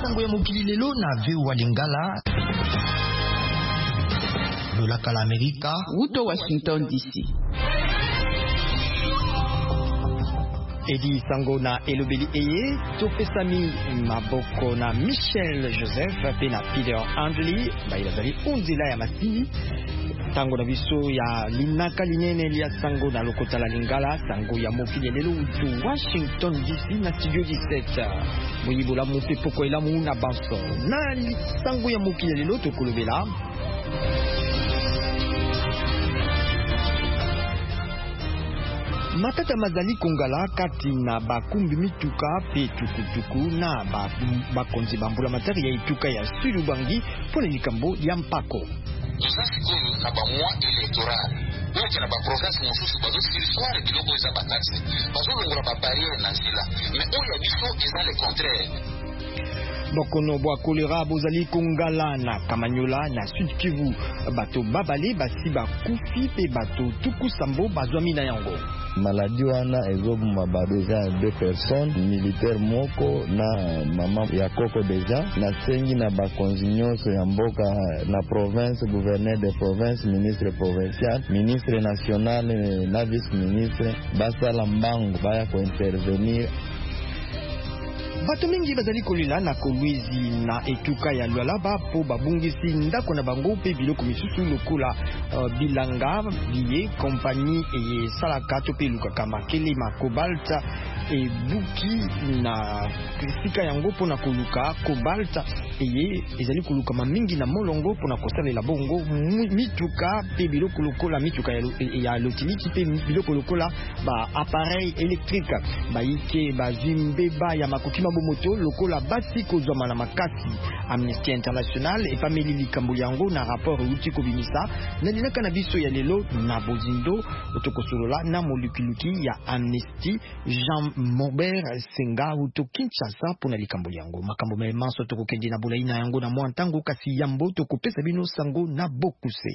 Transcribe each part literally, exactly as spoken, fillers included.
sango ya mokili lelo na veu wa Lingala lolaka la Amerika Wuto Washington D C. Edi sango na elobeli eye topesami maboko na Michel Joseph pe na Peter Andley bailazali unzila ya masini tango na biso ya linaka linene lia sango na lokota la Lingala sango ya mokili lelo Wuto Washington D C na studio dix-sept muyibola mope poko elamu na banso na sango ya mokili lelo tokolobela matata mazali kongala kati na bakumbi mituka pe tukutuku na bakonzi bambula matari ya ituka ya Sulubangi pona likambo ya mpako tosasi koyo na bamwa electoral oyo na baprovince mosusu bazosilifware biloko eza bataxe bazolongola babariere na nzela mais oyo ya biso eza le contraire. bokono bwa kolera bozali kongala na Kamanyola na Sud Kivu bato babale basi bakufi pe bato tuku sambo bazwami na yango maladi wana ezobuma badeja deux personnes militaire moko na mama ya koko deja na sengi na bakonzi nyonso ya mboka na province gouverneur de province ministre provincial ministre national na vice ministre basala mbango baya ko intervenir. bato mingi bazali kolila na kolwezi na etuka ya Lualaba po babungisi ndako na bango pe biloko misusu lokola uh, bilanga biye kompani eye salaka to pe lukaka makele ma cobalt e buki na kristika yango pona koluka cobalt eye ezali koluka mingi na molongo pona kosalela bongo mituka pe biloko lokola mituka ya, ya lotiliki pe biloko lokola ba appareil électrique baike bazimbe ba ya makoki moto lokola basi kozwama na makasi. Amnesty International e famili likambo yango na rapport uti kobimisa na linaka na biso ya lelo na bozindo otokosolola na molukuluki ya Amnesty Jean Maubert Senga uto Kinshasa pona likambo yango makambo memanso tokokendi na bolaina yango na mwa ntango kasi yambo tokopesa bino sango na bokuse.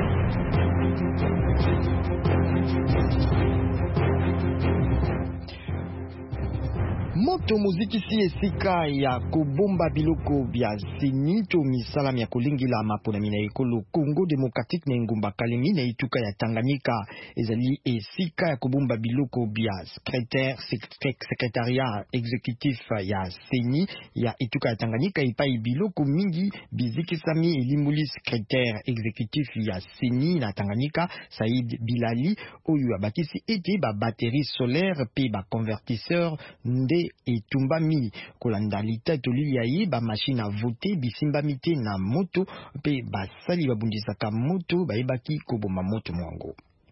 Moto muziki si esika ya kobomba biloko bya sinito misala ya kolingila mapona mina ekolo Congo Democratique na ngumba Kalemi na ituka ya Tanganyika ezali esika ya kobomba biloko bya secrétaire secrétariat exécutif ya Seni ya ituka ya Tanganyika ipai biloko mingi biziki sami elimbuli secrétaire exécutif ya Seni na Tanganyika Saïd Bilali oyo abakisi ete ba batterie solaire pe ba convertisseur nde etumbami kolanda litato liyayi ba machine a voter bisimbami te na moto pe basali babundisaka moto bayebaki koboma moto mwango.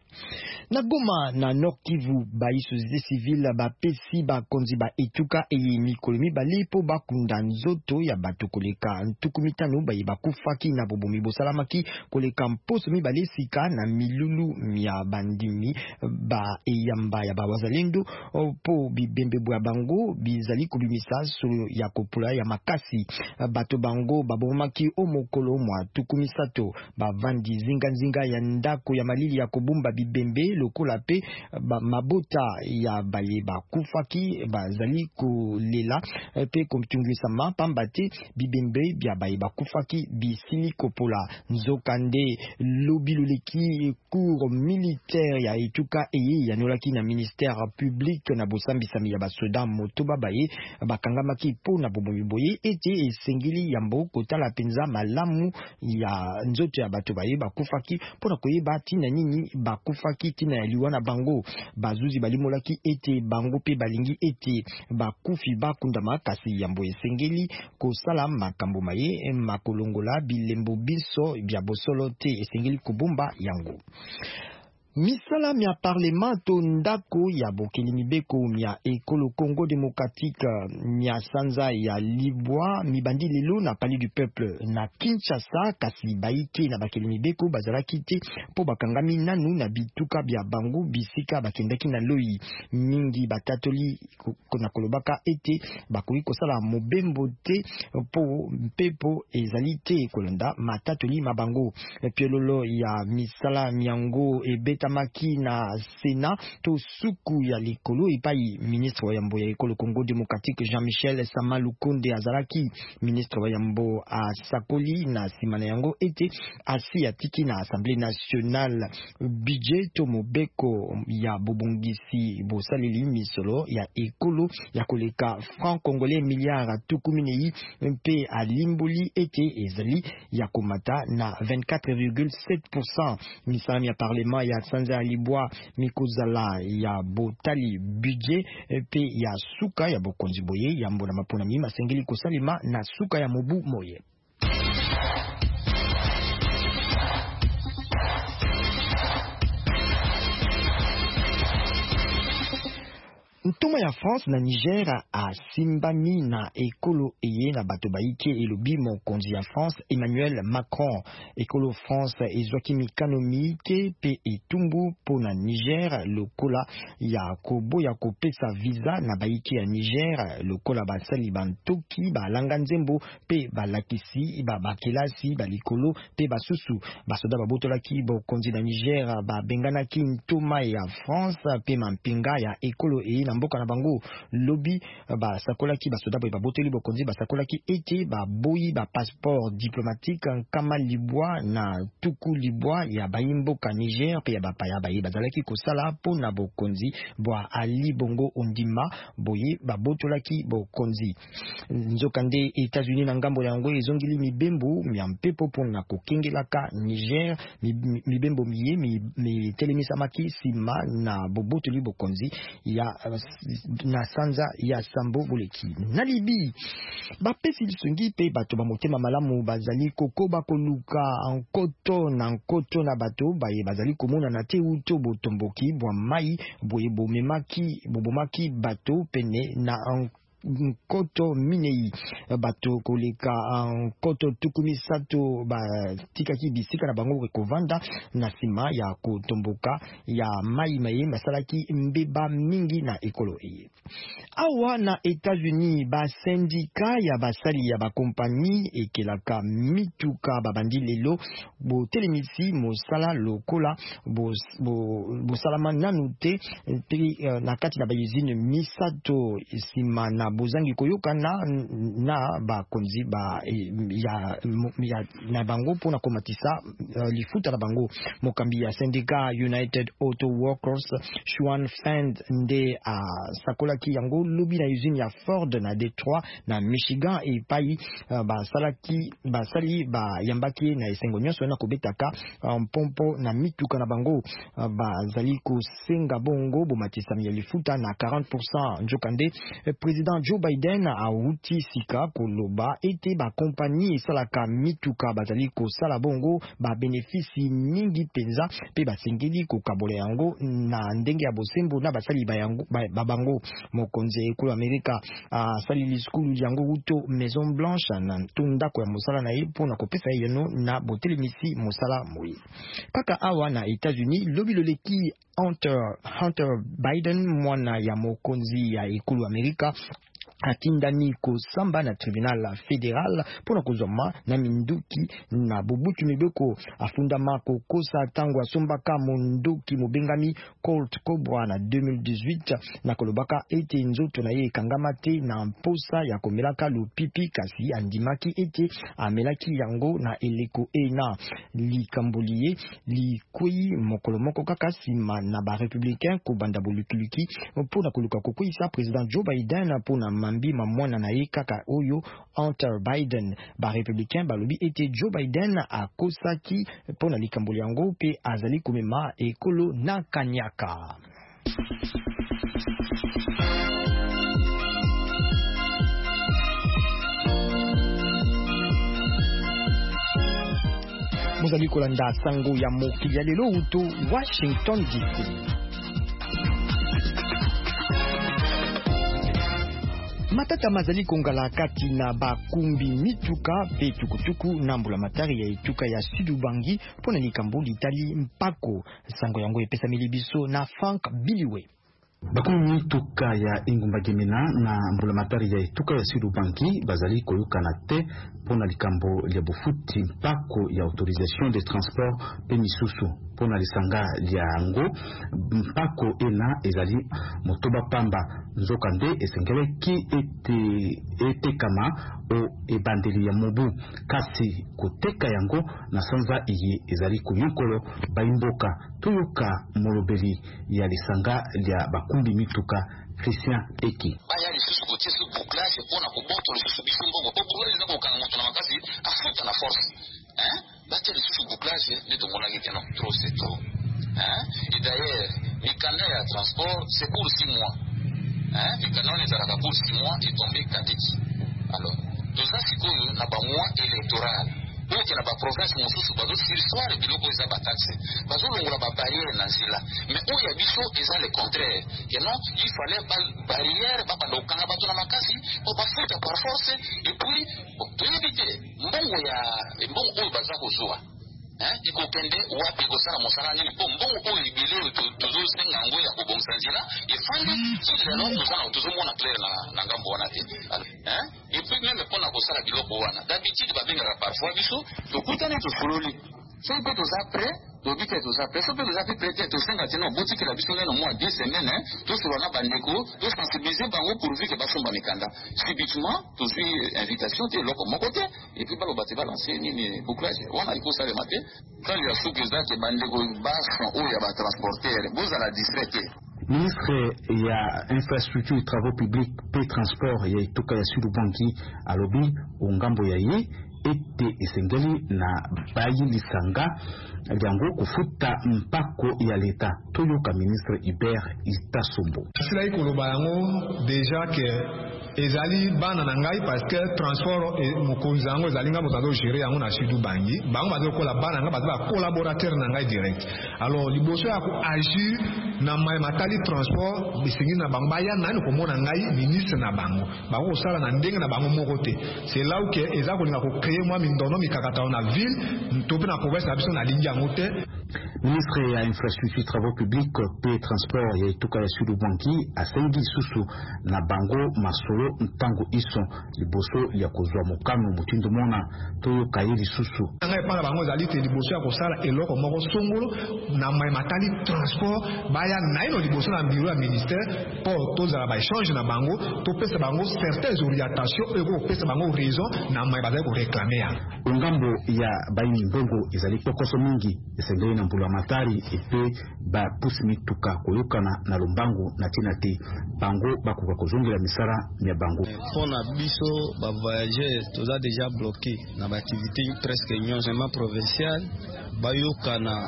Na Goma na Nord Kivu ba société civile ba pesi ba konzi ba etuka eye mikolo mibale po bakunda nzoto ya bato koleka ntuku mitano ba bakufaki na bobomi bosalamaki koleka mposo mibale sika na milulu ya bandimi ba eyamba ya ba wazalendo po bibembe bwa bango bizali kubimisa solo ya kopula ya makasi bato bango babomaki omokolo mwa tuku misato ba vandi zinga zinga ya ndako ya malili ya kobumba bibembe lokola pe ba mabota ya baye bakufaki bazali kolela pe komtungisa mapamba te bibembe bya baye bakufaki bisili kopola nzokande lobiloleki cour militaire ya etuka eye yanolaki na ministère public na bosambisami ya basoda motoba baye bakangamaki po na bobomi boye ete esengeli yambo kotala penza malamu ya nzoto ya bato baye bakufaki pona koyeba tina nini bakufaki tina ya liwana bango bazuzi balimolaki ete bango pe balingi ete bakufi bakundama kasi yambo esengeli kosala makambo maye makolongola bilembo biso bya bosolo te esengeli kubumba yango. Misala mia parlemento ndako ya bokeli mibeko mia ekolo Congo Démocratique mia sanza ya libwa mibandi lelo na Palais du Peuple na Kinshasa kasi baike na bakeli mibeko bazalaki te po bakangami nanu na bituka bya bango bisika bakendaki na loi mingi batatoli na kolobaka ete bakoki kosala mobembo te po mpepo ezali te kolonda matatoli mabango piololo ya misala miango ebeta esatamaki na Sénat to suku ya likolo epai ministre wa yambo ya ekolo Congo démocratique Jean-Michel Sama Lukonde azalaki ministre wa yambo a sakoli na simana yango ete asi atiki na Assemblée nationale budget to mobeko ya bobongisi bosaleli misolo ya ekolo ya koleka franc congolais milliard tukuminei mpe alimboli ete ezali ya komata na vingt-quatre virgule sept pour cent. Misala ya parlement ya Sanza Libwa mikozala ya botali budget pe ya suka ya bokonzi boye ya mbona mapona mi masengeli kosalima na suka ya mobu moye. Ntoma ya France na Niger a simbami na ekolo eye na bato baike elobi mokonzi ya France Emmanuel Macron. Ekolo France ezwaki mikano mike pe etumbu po na Niger lokola ya kobo ya kopesa visa na baike ya Niger lokola basali bantoki balanga nzembo pe balakisi ba bakelasi balikolo pe basusu basoda babotolaki bokonzi na Niger babenganaki ntoma ya France pe mampinga ya ekolo eye na mboka na bango lobby ba sakolaki basoda ba boteli bokonzi ba sakolaki ete ba boyi ba passeport diplomatique kama libwa na tuku libwa ya bayimboka Niger pe ya bapaya baye bazalaki kosala po na bokonzi bwa Ali Bongo Ondima boye ba botolaki bokonzi nzokande États-Unis na ngambo yango ezongili mibembo mya mpepo po na kokengelaka Niger mibembo miye mi telemisa maki sima na bobotoli bokonzi ya na sanza ya sambo boleki na Libi bapesi lisungi pe bato ba motema malamu bazali kokoba koluka ankoto na nkoto na bato baye bazali komona na te uto botomboki bwa mai boye bomemaki bobomaki bato pene na nkoto minei bato koleka nkoto tukumi sato ba tikaki bisika na bango kovanda na sima ya kotomboka ya mai mai masalaki mbeba mingi na ekolo eye. Awa na États-Unis ba syndicat ya basali ya ba kompani ekelaka mituka babandi lelo bo telemisi mosala lokola bo bo salama nanu te pe na kati na ba usine misato sima na bozangi koyoka na na ba konzi ba ya, ya na bango pona komatisa uh, lifuta na bango mokambi ya syndicat United Auto Workers Shuan Fend nde a uh, sakolaki yango lobi na usine ya Ford na Detroit na Michigan e pai uh, ba salaki ba sali ba yambaki na esengo nyonso na kobetaka um, pompo na mituka na bango uh, ba zali ko senga bongo bomatisa ya lifuta na quarante pour cent njokande uh, président Joe Biden a uti sika koloba ete ba kompani esalaka mituka bazali kosala bongo ba benefisi mingi penza pe basengeli kokabola yango na ndenge ya bosembo na basali ba yango ba bango mokonzi ekolo Amerika a sali liskulu yango uto Maison Blanche na tundako ya mosala na ye pona kopesa yeno na botelemisi mosala moyi kaka awa na États-Unis lobi loleki Hunter Hunter Biden mwana ya mokonzi ya ekolo Amerika atindani kosamba na tribunal fédéral pona kozoma na minduki na bobutu mibeko afundama kokosa tango asombaka mondoki mobengami Colt Cobra na deux mille dix-huit na kolobaka ete nzoto na ye kangama te na mposa ya komelaka lupipi kasi andimaki ete amelaki yango na eleko ena likambolie likwei mokolo moko kaka sima na ba républicain kobanda bolukuluki pona koluka kokwisa président Joe Biden pona mambi mamwana na ye kaka oyo Hunter Biden ba républicain balobi ete Joe Biden akosaki pona likamboli yango pe azali komema ekolo na kanyaka. Mozali kolanda sango ya mokili ya lelo uto Washington D C. Matata mazali kongala kati na bakumbi mituka pe tukutuku na mbula matari ya etuka ya Sudubangi pona likambo litali mpako sango yango epesa milibiso na Frank Biliwe. Bakumbi mituka ya Ingumba Gemena na mbula matari ya etuka ya Sudubangi bazali koyoka na te pona likambo ya bofuti mpako ya autorisation de transport pe misusu. pona lisanga liango mpako ena ezali motoba pamba nzoka nde esengeleki ete etekama o ebandeli ya mobu kasi koteka yango na sanza iye ezali kunyokolo baimboka toyoka molobeli ya lisanga lia bakumbi mituka Christian Eki. Baya lisusu kotie su bouclage pona koboto lisusu biso mbongo po bouclage eza kokanga moto na makasi afuta na force. Hein? Batia lisusu bouclage ne tomonaki ke non trop c'est trop. Hein? Et d'ailleurs, mikanda ya transport c'est pour six mois. Hein? Mikanda on ezalaka pour six mois et tombé kadiki. Alors, toza sikoyo na ba mois électoral. Donc na ba province mosusu bazo sursoir biloko eza ba taxe. Bazo longola ba barrière na nzela. Mais où ya biso eza le contraire. Que non, il fallait ba barrière ba bando kanga bato na makasi pour ba futa par force et puis bon, to éviter mbongo ya mbongo oyo baza kozwa. Hein, iko kende wapi ko sala mosala nini po mbongo oyo ibile tozo senga ngo ya kobomsa nzela et fandi kile no tozana tozo mona clair na na ngambo wana te. Hein? Et puis même pona ko sala biloko wana. D'habitude ba benga parfois biso to kutana to fololi. C'est que tous après, to bite tous après, so pe tous après peut-être to senga tino boutique la biso ngeno mois deux semaines, hein, to so na bandeko, to sensibiliser bango pourvu que ba somba mikanda. Subitement, to suis invitation te loko mokote et puis ba lo bati balancer ni ni bouclage. On a iko sale matin, quand il y a sous que ça que bandeko bas o ya ba transporter, vous à la distraite. Ministre ya infrastructure travaux publics pe transport ya itoka ya Sud Banki alobi ongambo ya ye ete esengeli na bayi lisanga yango kufuta mpako ya leta toyoka ministre Hubert Itasombo. Sila ikoloba yango déjà que ezali bana na ngai parce que transport et mokonzi yango ezali nga moto gérer yango na Sud Bangi bango bazo kola bana nga bazo collaborateur na ngai direct. Alors liboso ya ko agir na mai matali transport bisingi na bango baya nani ko mona ngai ministre na bango bango sala na ndenge na bango moko te. C'est là où que ezako linga ko créer moi mindono mikakata na ville tope na province na biso na lingi yango te. Ministre ya infrastructure travaux publics pe transport ya ituka ya Sud Banki asengi susu na bango masolo ntango iso liboso ya kozwa mokano mutindo mona toyo kayeli susu ngai pana bango zali te liboso ya kosala eloko moko songolo na mai matali transport baya naino liboso na bureau ya ministère pour tozala ba échange na bango to pesa bango certaines orientations et ko pesa bango raison na mai bazali ko réclamer ya ngambo ya bayi mbongo ezali kokoso mingi esengeli na mbula matari epe ba pusimituka koyokana na lombango na tina te bango bakuka kozongela misara ya bango pona biso ba voyageurs toza déjà bloqué na ba activité presque nyonzema provincial bayokana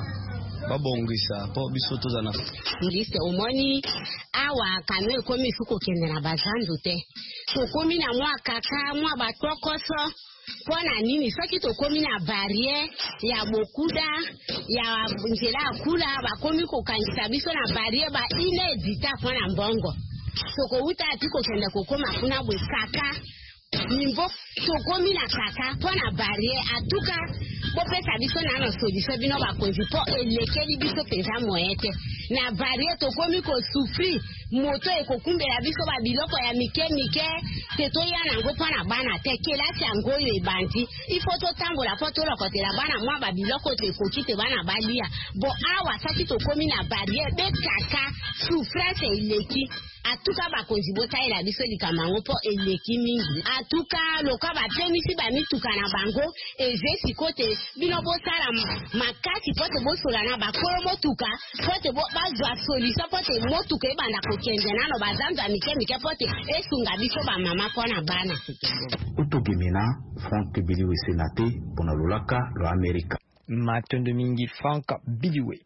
babongisa po biso toza na ngiste omoni awa kanwe komi fuko kende na bazandu te to komi na mwa kaka mwa batokoso pona nini soki to komi na barrière ya bokuda ya nzela kula bakomi kokangisa biso na barrière ba inedita pona mbongo soko uta atiko kende kokoma kuna bwe kaka nimbo tokomi na kaka pona barrière atuka bopesa biso na no solution bino bakonzi po elekeli biso pesa moyete na barrière tokomi ko souffrir moto ekokumbela biso ba biloko ya mike mike teto yana ngo pona bana tekela tyango yo ebanti ifo to tambola po to lokotela bana mwa ba biloko te kokite bana balia bo awa saki tokomi na barrière be kaka souffrance eleki atuka bakonzi botaela biso likamango po eleki mingi atuka loka batemisi bamituka na bango ezesi kote bino bosala makasi pote bosola na bakolo motuka pote bazwa solution pote motuka ebanda kokende nano bazanza mike mike pote esunga biso bamama pona bana utogemena Frank Biliwe Senate pona lolaka lo Amerika matondo mingi Frank Biliwe.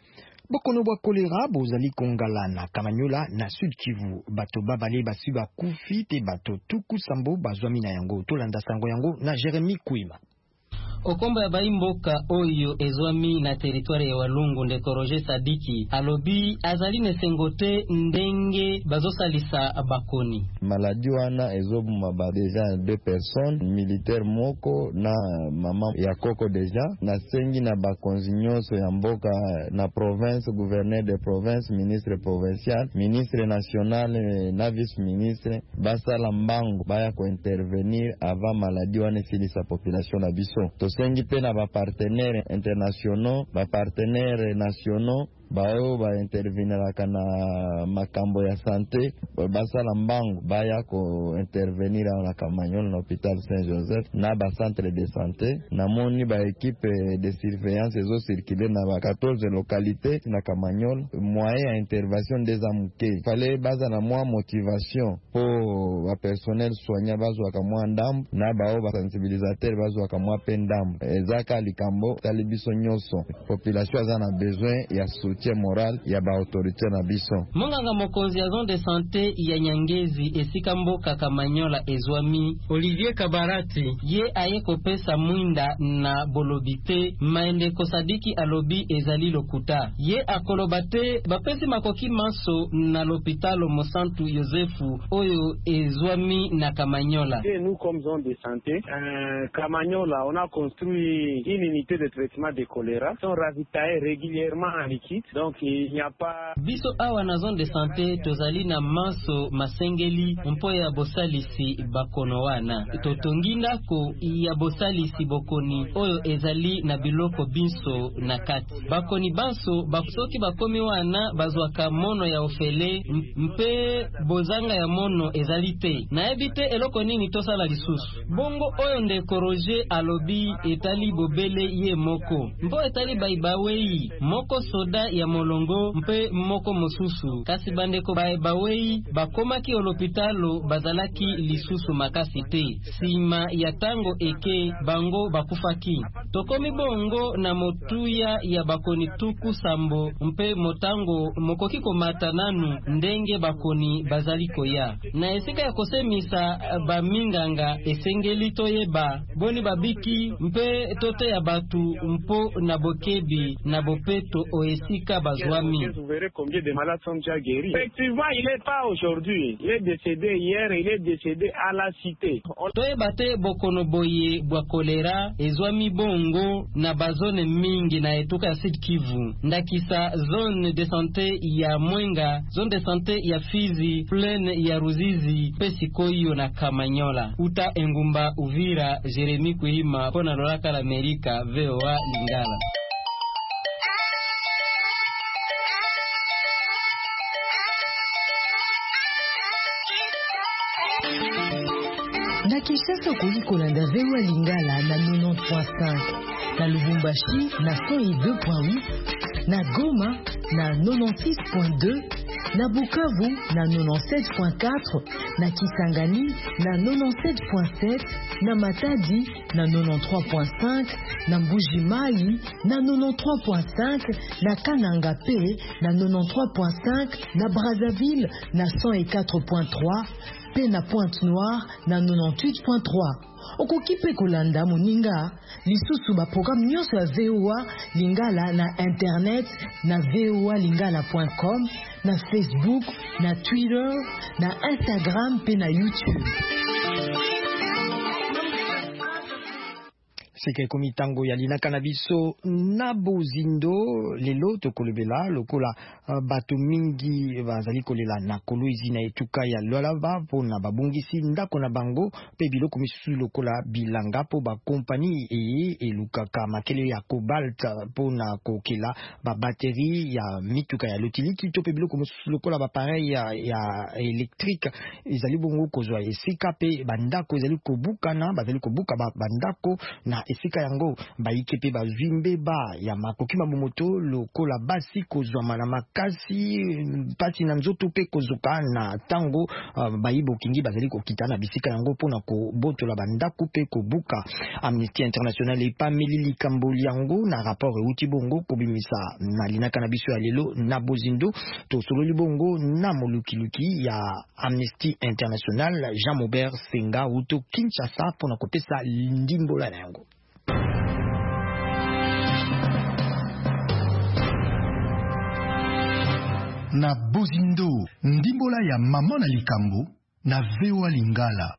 Bokono bwa kolera bozali kongala na Kamanyola na Sud Kivu bato babale basi bakufi te bato tuku sambo bazwami na yango tolanda sango yango na Jeremy Kuima. Okomba ya baimboka oyo ezwami na territoire ya Walungu ndeko Roger Sadiki alobi azaline sengote ndenge bazosalisa bakoni. Maladi wana ezobuma ba deja deux personnes militaire moko na mama ya koko deja na sengi na bakonzi nyonso ya mboka na province gouverneur de province ministre provincial ministre national na vice ministre basala mbango baya ko intervenir avant maladi wana silisa population na biso. tosengi pe na ba partenaires internationaux, ba partenaires nationaux bao ba interveniraka na makambo ya sante, basala mbangu baya ko intervenir na Kamanyola na hôpital Saint-Joseph na ba centre de santé. Namoni ba équipe de surveillance ezo circuler na ba quatorze localités na Kamanyola. Moyen ya intervention des amuke fallait baza na mwa motivation po ba personnel soignant bazo akamwa ndambu na bao ba sensibilisateur bazo akamwa pe ndambu ezaka likambo talibiso nyoso population azana besoin ya soutien moral ya ba autorité na biso. Monganga mokonzi ya zone de santé ya Nyangezi esika mboka Kamanyola ezwami Olivier Kabarati ye aye kopesa mwinda na bolobite maende kosadiki alobi ezali lokuta ye akolobate bapesi makoki maso na l'hôpital Mosantu Yosefu oyo ezwami na Kamanyola. Et nous comme zone de santé euh, Kamanyola on a construit une unité de traitement de choléra sont ravitaillés régulièrement en liquide. Donc il n'y a pas biso awa na zone de santé tozali na maso masengeli mpo ya bosalisi bakono wana totongi ndako ya bosalisi bokoni oyo ezali na biloko biso na kati bakoni baso basoki bakomi wana bazwaka mono ya ofele mpe bozanga ya mono ezali te na ebite eloko nini tosala lisusu bongo oyo ndeko Roger alobi etali bobele ye moko mpo etali baibawei moko soda ya molongo mpe moko mosusu kasi bandeko baibawei bakomaki olopitalo bazalaki lisusu makasi te sima ya tango eke bango bakufaki tokomi bongo na motuya ya bakoni tuku sambo mpe motango mokoki komata nanu ndenge bakoni bazali koya na esika ya kosemisa baminganga esengeli toyeba boni babiki mpe tote ya batu mpo na bokebi na bopeto oesika bazwami. Vous verrez combien de malades sont déjà guéris. Effectivement, il n'est pas aujourd'hui. Il est décédé hier, il est décédé à la cité. Toyebate bokono boye bwa kolera ezwami bongo na bazone mingi na etuka ya Sud Kivu. Ndakisa zone de santé ya Mwenga, zone de santé ya Fizi, plaine ya Ruzizi, Pesikoyo na Kamanyola. Uta Engumba Uvira, Jeremy Kuhima, pona Loraka la Amerika, V O A Lingala. Na Kinshasa kuliko na Ndavewa Lingala na quatre-vingt-dix point cinq, na Lubumbashi na cent deux point huit, na Goma na quatre-vingt-six point deux, na Bukavu na quatre-vingt-dix-sept point quatre, na Kisangani na quatre-vingt-dix-sept point sept, na Matadi na quatre-vingt-treize point cinq, na Mbujimai na quatre-vingt-treize point cinq, na Kananga P na quatre-vingt-treize point cinq, na Brazzaville na cent quatre point trois, pe na Pointe-Noire na quatre-vingt-huit point trois. Okoki pe kolanda moninga lisusu ba programme nyonso ya V O A Lingala na internet na v o a lingala point com, na Facebook, na Twitter, na Instagram pe na YouTube. Seke komitango ya lina kanabiso na bozindo lelo tokolebela lokola uh, bato mingi bazali kolela na koloizi na etuka ya lolava pona babungisi ndako na bango pe biloko misusu lokola bilanga po ba kompani e elukaka makele ya cobalt pona kokela ba batterie ya mituka ya lotiliki to pe biloko misusu lokola ba pareil ya, ya électrique ezali bongo kozwa esika pe bandako ezali kobukana bazali kobuka ba bandako na esika yango baike pe bazwimbe ba ya makoki mabomoto lokola basi kozwama na makasi pati na nzoto pe kozuka na tango uh, bayibo kingi bazali kokita na bisika yango pona kobotola bandako pe kobuka. Amnesty International epameli likambo yango na rapport euti bongo kobimisa na linaka na biso ya lelo na bozindo to sololi bongo na molukiluki ya Amnesty International Jean Maubert Senga uto Kinshasa pona kopesa ndimbola na yango. Na bozindo ndimbola ya mama na likambo na V O A Lingala.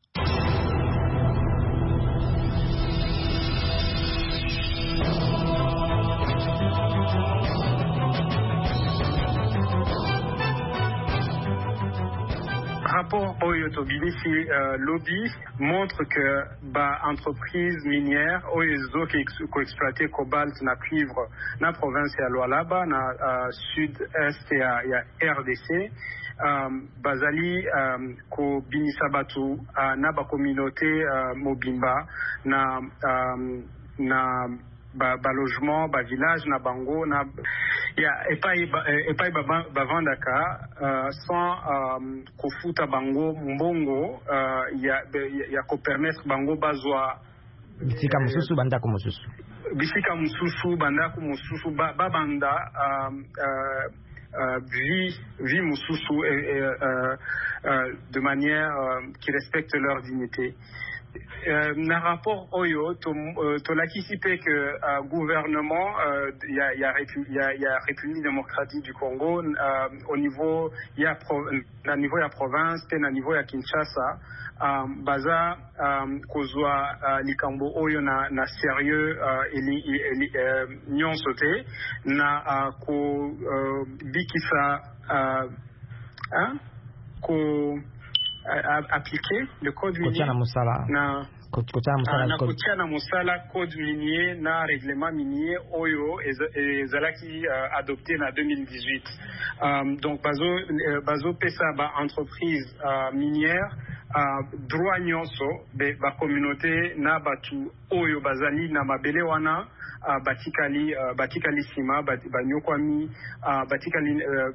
rapport oyo tobinisi uh, lobby montre que ba entreprise minière oyo zo qui exploiter cobalt na cuivre na province ya Lualaba na uh, sud-est ya, ya R D C um, bazali um, ko binisa batu uh, na ba communauté uh, mobimba na um, na ba, ba logement ba village na bango na ya epai epai ba bavandaka uh, sans um, kofuta bango mbongo uh, ya ya ko permettre bango bazwa bisika mususu bandako mususu bisika mususu bandako mususu ba, ba banda um, uh, uh, vie vie mususu uh, uh, uh, de manière uh, qui respecte leur dignité. Euh, na rapport oyo to uh, to lakisipe que uh, gouvernement il uh, y a il y a il y a, y a République démocratique du Congo uh, au niveau il y a na niveau ya province pe na niveau ya Kinshasa um, baza um, kozwa uh, likambo oyo na na sérieux uh, eli, eli uh, nyonso te na uh, ko uh, bikisa uh, hein ko appliquer le code minier na kotia na musala code minier na règlement minier oyo ezalaki uh, adopté na deux mille dix-huit. Um, donc bazo uh, bazo pesa ba entreprise uh, minière uh, droit nyonso be ba communauté na batu oyo bazali na mabele wana uh, batikali uh, batikali sima banyokwami uh, batikali uh,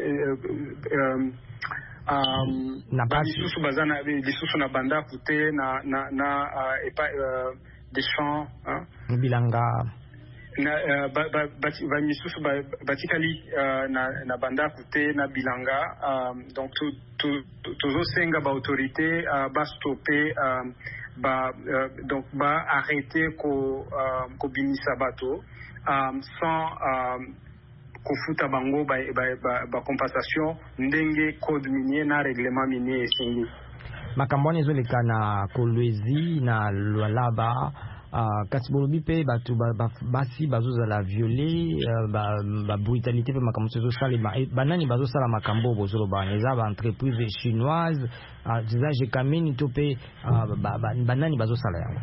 uh, um, Um, na lisusu bazana lisusu na banda kute na na na uh, epa uh, des champs hein bilanga na uh, ba ba ba lisusu ba batikali uh, na na banda kute na bilanga um, donc tout tout tout senga ba autorité uh, ba stopper um, ba uh, donc ba arrêter ko uh, ko binisa bato um, sans um, kofuta bango ba, ba, ba, ba compensation ndenge code minier na règlement minier esengi makamboni ezoleka na Kolwezi na Lualaba uh, kasi bolobi pe batu ba, ba, basi bazozala violé uh, ba, ba brutalité pe makambo ezosalema banani bazosala makambo bozoloba eza ba entreprise chinoise uh, eza jekameni to pe uh, ba, ba, banani bazosala yango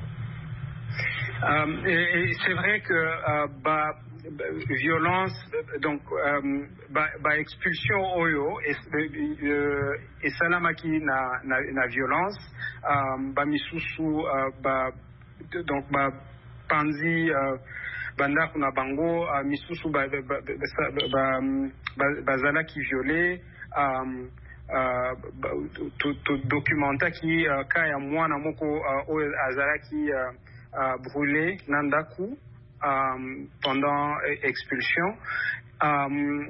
um, et, et c'est vrai que uh, ba violence donc euh, ba, ba expulsion oyo et euh, et salamaki na na, na violence euh, ba misusu euh, ba donc ba panzi euh, banda kuna bango uh, misusu ba ba, ba, ba, ba, ba zala qui violé euh, uh, to, to documenta ki uh, kaya mwana moko uh, oyo azala ki uh, uh, brûlé nandaku Um, pendant expulsion um,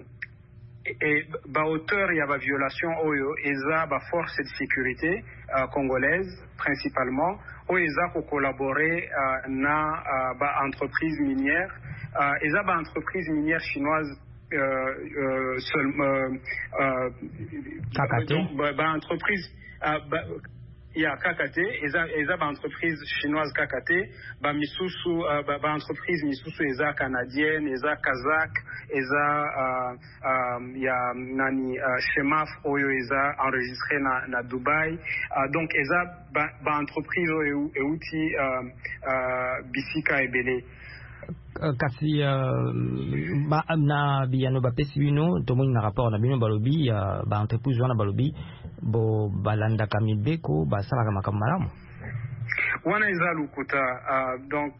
et ba hauteur il y a ba violation oyo eza ba force de sécurité uh, congolaise principalement oyo eza ko collaborer uh, na uh, ba entreprise minière uh, eza ba entreprise minière chinoise euh, euh, seul euh, euh, donc ba, ba entreprise uh, ba, il y a K K T, eza eza ba entreprise chinoise K K T, ba misusu uh, ba, ba entreprise misusu eza canadienne, eza kazakh, eza uh, um, ya nani uh, Shemaf oyo eza enregistré na na Dubai. Uh, donc eza ba, ba entreprise oyo euti uh, uh, bisika ebele. Kasi uh, ba na biyano ba pesi bino tomoni na rapport na bino balobi uh, ba entreprise wana balobi bo balanda kamibeko basalaka makambo malamu wana eza lukuta uh, donc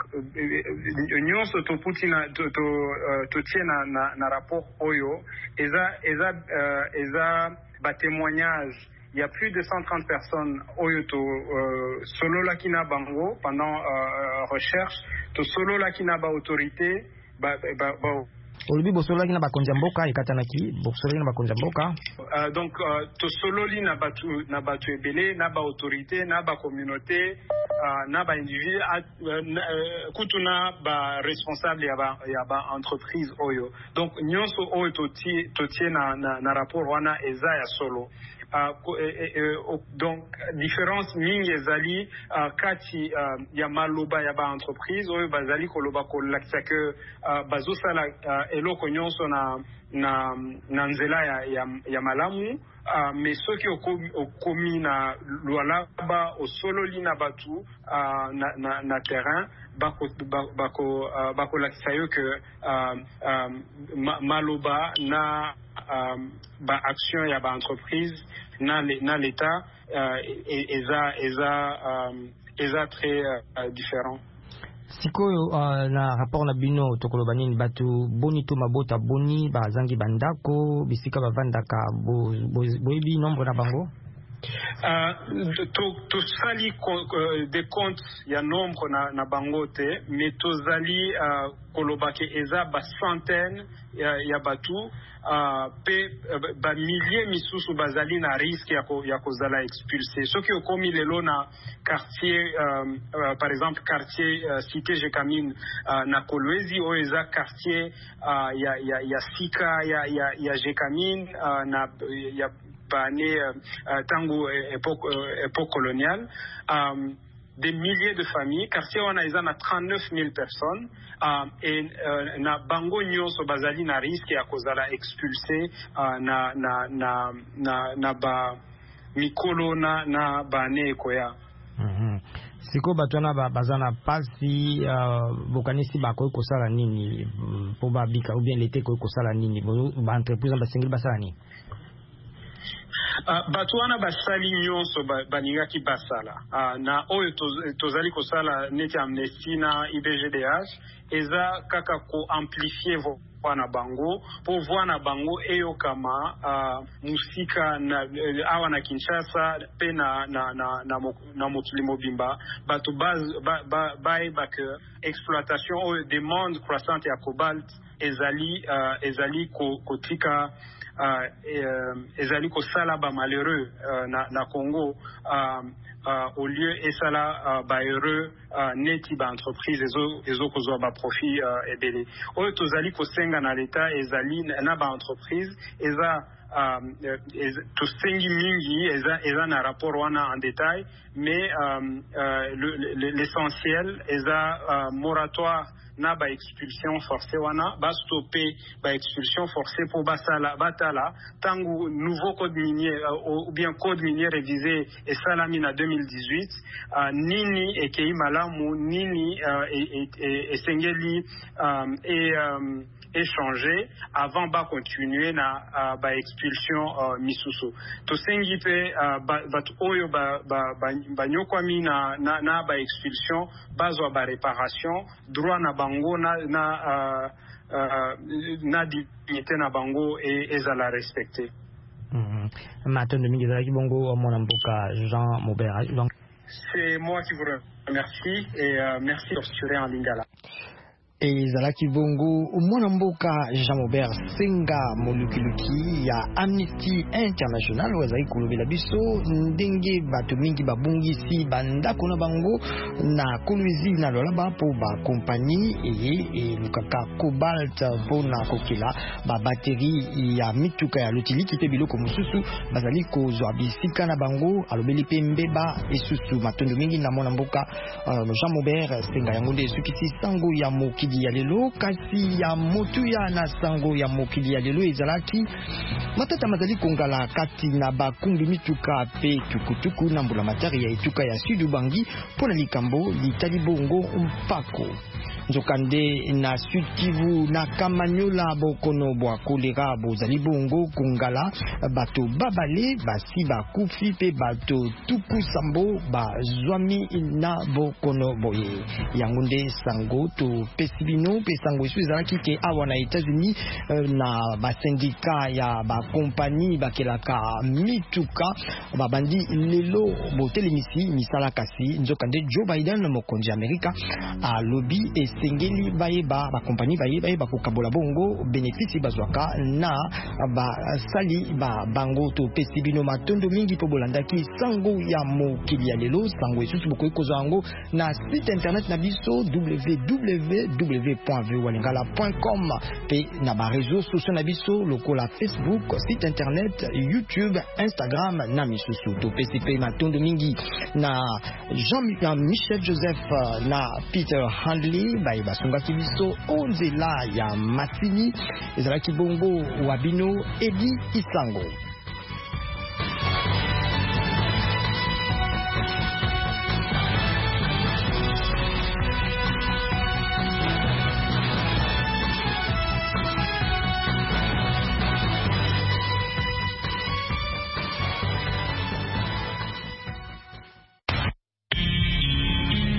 uh, nyonso toputi na to, to, uh, totie na, na, na rapport oyo eza eza uh, eza ba témoignage. Il y a plus de cent trente personnes oyo to uh, solo la kina bango pendant uh, recherche to solo la kina ba autorité ba ba, ba olobi bosololaki na bakonzi ya mboka ekatanaki bosololaki na bakonzi ya mboka uh, donc uh, tosololi na batu na batu ebele na ba autorité na ba communauté uh, na ba individu uh, uh, kutuna ba responsable ya ba ya ba entreprise oyo donc nyonso oyo totie totie na, na na rapport wana eza ya solo. Uh, e, e, uh, donc différence mingi ezali uh, kati uh, ya maloba ya ba entreprise oyo bazali koloba kolakisa ke uh, bazosala uh, eloko nyonso na na na nzela ya, ya, ya malamu Uh, mais ceux qui ont commis na lualaba au solo lina batu uh, na, na, na terrain bako bako uh, bako lakisa yo que uh, um, maloba na um, ba action ya ba entreprise na na l'état uh, eza eza um, eza très uh, différent. Sikoyo uh, na rapport na bino tokoloba nini batu boni to mabota boni bazangi bandako bisika bavandaka boyebi bo, nombre na bango? Uh, to, to sali uh, des comptes ya nombre na, na bangote mais to zali uh, kolobake eza ba centaine ya, ya batu uh, pe uh, ba milliers misusu bazali na risque ya, ko, ya kozala expulsé soki okomi lelo na quartier um, uh, par exemple quartier uh, cité Jekamine uh, na Kolwezi o eza quartier uh, ya, ya, ya sika ya, ya, ya Jekamine uh, na ya année euh, tango époque euh, époque coloniale um, des milliers de familles quartier wana eza na trente-neuf mille personnes uh, et uh, na bango nyonso bazali na risque ya kozala expulsé uh, na na na na na ba mikolo na na bane ekoya. Mhm. Siko batwana ba bazana pasi uh, bokanisi bako kosala nini po ba bika ou bien l'été ko kosala nini ba entreprise ba single basala nini? Uh, batu wana basali nyonso baningaki ba basala uh, na oyo tozali to kosala neti Amnesty na I B G D H eza kaka ko amplifier wana bango po wana bango eyo kama uh, musika na uh, awa na Kinshasa pe na na na na, na mokili mobimba batu baz ba ba ba, ba exploitation oyo demande croissante ya cobalt ezali uh, ezali ko kotika Uh, ezali uh, kosala ba malheureux uh, na, na Congo uh, uh, au lieu esala uh, ba heureux uh, neti ba entreprise ezo ezo kozwa ba profit uh, ebele oyo tozali kosenga na l'état ezali na ba entreprise eza um, tosengi mingi eza eza na rapport wana en détail mais um, uh, l'essentiel eza uh, moratoire na ba expulsion forcée wana ba stopper ba expulsion forcée pour basala batala tangu nouveau code minier euh, ou bien code minier révisé et salami na deux mille dix-huit uh, nini ekei malamu nini uh, et, et, et sengeli um, et um, échanger avant ba continuer na uh, ba expulsion uh, misusu to sengi pe uh, ba, ba oyo ba ba, ba, ba nyokwami na, na na ba expulsion bazwa ba réparation droit na bango na na uh, uh, na dignité na bango et ezala respecté. Mhm. Matondo mingi za kibongo mwana mboka Jean Maubert. C'est moi qui vous remercie et uh, merci d'obturer en Lingala. ezalaki bongo mwana mboka Jean Maubert Senga molukuluki ya Amnesty International wazali kolobela biso ndenge bato mingi babungisi bandako na bango na Kolwezi na Lualaba po ba compagnie e lukaka cobalt po na kokela ba batterie ya mituka ya lotiliki pe biloko mususu bazali kozwa bisika na bango alobeli pe mbeba esusu matondo mingi na mwana mboka uh, Jean Maubert Senga yango nde sukiti sango ya moki ya lelo kasi ya motu ya na sango ya mokili ya lelo ezalaki matata mazali kongala kati na bakumbi mituka pe tukutuku na mbula matari ya etuka ya Sud Ubangi pona likambo litali bongo mpako nzokande na Sud Kivu na Kamanyola bokono bwa kolera bozali bongo kongala bato babale basi bakufi pe bato tupu sambo bazwami na bokono boye yango nde sango to pesibino pe sango isu ezalaki ke awa na États-Unis na basindika ya bakompani bakelaka mituka babandi lelo botelemisi misala kasi nzokande Joe Biden mokonzi Amerika a lobby e sengeli bayeba ba compagnie bayeba ba kokabola bongo bénéfice bazwaka na ba sali ba bango to pesibino matondo mingi po bolandaki sango ya mokili ya lelo sango esusu bokoki kozwa yango na site internet na biso w w w point voa lingala point com pe na ba réseaux sociaux na biso lokola Facebook, site internet, YouTube, Instagram na misusu to P C P matondo mingi na Jean-Michel Joseph na Peter Handley baye basungaki biso onzela ya Masini ezalaki bongo wabino Edi Isango.